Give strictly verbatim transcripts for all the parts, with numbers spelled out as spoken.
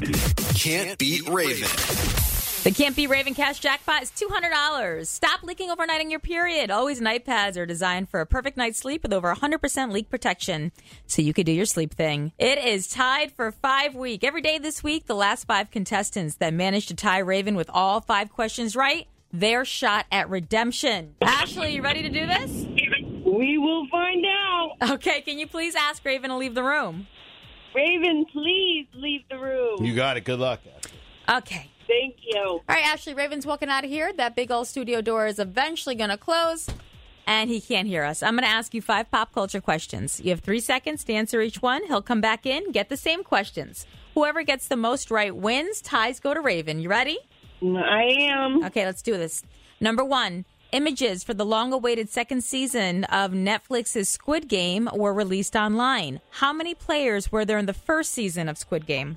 Can't Beat Raven. The Can't Beat Raven cash jackpot is two hundred dollars. Stop leaking overnighting your period. Always night pads are designed for a perfect night's sleep with over one hundred percent leak protection, so you could do your sleep thing. It is tied for five week. Every day this week, the last five contestants that managed to tie Raven with all five questions right, their shot at redemption. Ashley, you ready to do this? We will find out. Okay, can you please ask Raven to leave the room? Raven, please leave the room. You got it. Good luck. Okay. Thank you. All right, Ashley, Raven's walking out of here. That big old studio door is eventually going to close, and he can't hear us. I'm going to ask you five pop culture questions. You have three seconds to answer each one. He'll come back in, get the same questions. Whoever gets the most right wins. Ties go to Raven. You ready? I am. Okay, let's do this. Number one, images for the long-awaited second season of Netflix's Squid Game were released online. How many players were there in the first season of Squid Game?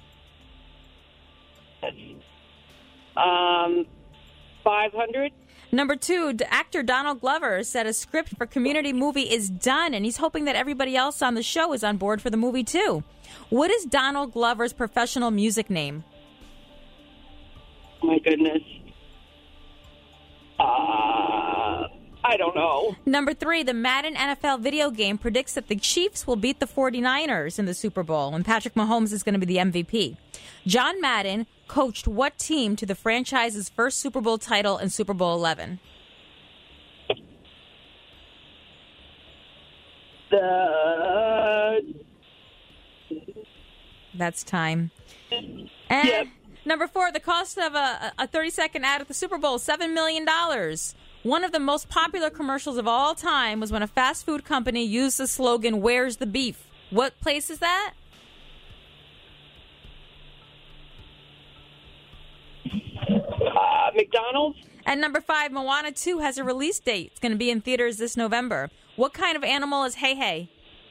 Um, five hundred. Number two, d- actor Donald Glover said a script for Community movie is done, and he's hoping that everybody else on the show is on board for the movie, too. What is Donald Glover's professional music name? Oh, my goodness. Uh, I don't know. Number three, the Madden N F L video game predicts that the Chiefs will beat the forty-niners in the Super Bowl, and Patrick Mahomes is going to be the M V P. John Madden coached what team to the franchise's first Super Bowl title in Super Bowl eleven? The... That's time. And Yep. number four, the cost of a, a thirty-second ad at the Super Bowl, seven million dollars. One of the most popular commercials of all time was when a fast food company used the slogan, "Where's the beef?" What place is that? Uh, McDonald's? And number five, Moana two has a release date. It's going to be in theaters this November. What kind of animal is Hey Hey?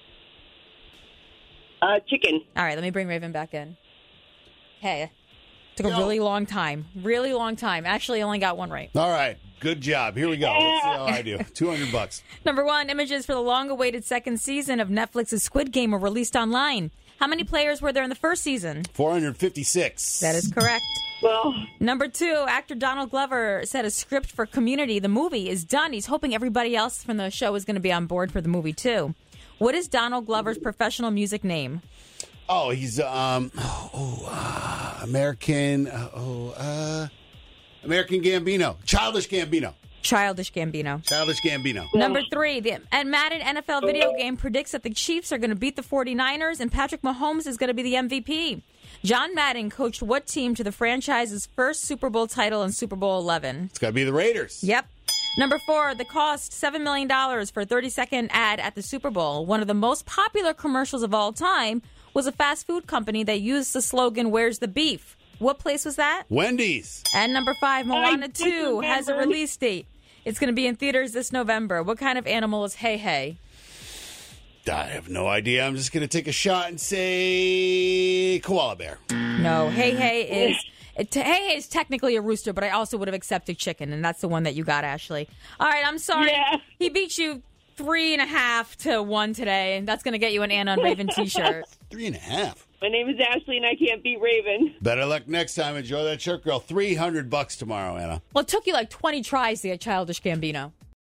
Uh, chicken. All right, let me bring Raven back in. Hey, took a really long time. Really long time. Actually, only got one right. All right. Good job. Here we go. Let's see how I do. two hundred bucks. Number one, images for the long-awaited second season of Netflix's Squid Game were released online. How many players were there in the first season? four hundred fifty-six. That is correct. Well, Number two, actor Donald Glover said a script for Community, the movie, is done. He's hoping everybody else from the show is going to be on board for the movie, too. What is Donald Glover's professional music name? Oh, he's um, oh, uh, American. Uh, oh, uh, American Gambino. Childish Gambino. Childish Gambino. Childish Gambino. Number three, the and Madden N F L video game predicts that the Chiefs are going to beat the forty-niners and Patrick Mahomes is going to be the M V P. John Madden coached what team to the franchise's first Super Bowl title in Super Bowl eleven? It's got to be the Raiders. Yep. Number four, the cost, seven million dollars for a thirty-second ad at the Super Bowl. One of the most popular commercials of all time was a fast food company that used the slogan, "Where's the beef?" What place was that? Wendy's. And number five, Moana just two has a remembered. release date. It's going to be in theaters this November. What kind of animal is Hey Hey? I have no idea. I'm just going to take a shot and say koala bear. No, Hey Hey is it, Hey Hey is technically a rooster, but I also would have accepted chicken, and that's the one that you got, Ashley. All right, I'm sorry. Yeah. He beat you three and a half to one today, and that's going to get you an Anna and Raven T-shirt. Three and a half. my name is Ashley, and I can't beat Raven. Better luck next time. Enjoy that shirt, girl. three hundred bucks tomorrow, Anna. Well, it took you like twenty tries to get Childish Gambino.